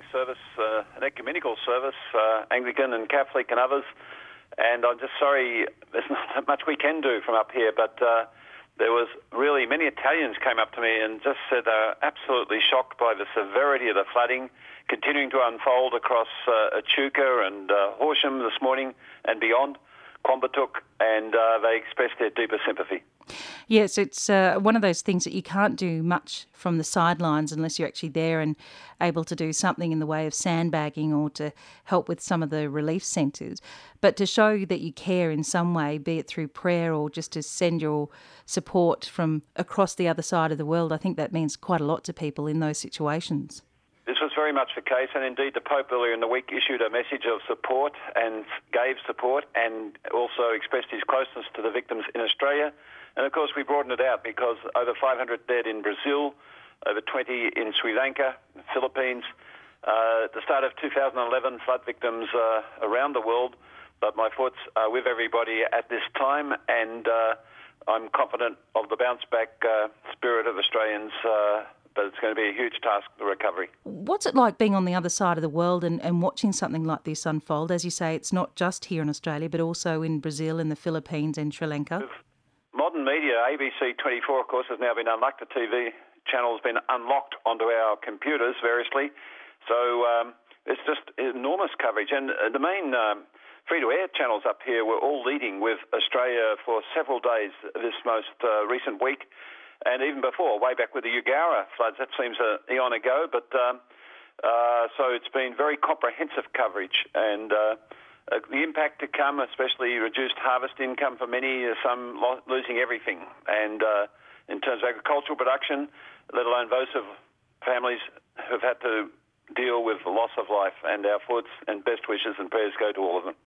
service, an ecumenical service, Anglican and Catholic and others. And I'm just sorry, there's not much we can do from up here, but there was really many Italians came up to me and just said they're absolutely shocked by the severity of the flooding continuing to unfold across Echuca and Horsham this morning and beyond, Quambatook, and they expressed their deepest sympathy. Yes, it's one of those things that you can't do much from the sidelines unless you're actually there and able to do something in the way of sandbagging or to help with some of the relief centres. But to show that you care in some way, be it through prayer or just to send your support from across the other side of the world, I think that means quite a lot to people in those situations. This was very much the case, and indeed the Pope earlier in the week issued a message of support and gave support and also expressed his closeness to the victims in Australia. And of course we broadened it out because over 500 dead in Brazil, over 20 in Sri Lanka, Philippines. At the start of 2011, flood victims around the world, but my thoughts are with everybody at this time, and I'm confident of the bounce-back spirit of Australians, but it's going to be a huge task, the recovery. What's it like being on the other side of the world and watching something like this unfold? As you say, it's not just here in Australia, but also in Brazil, in the Philippines and Sri Lanka. With modern media, ABC 24, of course, has now been unlocked. The TV channel has been unlocked onto our computers variously. So it's just enormous coverage. And the main free-to-air channels up here were all leading with Australia for several days this most recent week. And even before, way back with the Eugowra floods, that seems an eon ago. But so it's been very comprehensive coverage. And the impact to come, especially reduced harvest income for many, some losing everything. And in terms of agricultural production, let alone those of families who've had to deal with the loss of life. And our thoughts and best wishes and prayers go to all of them.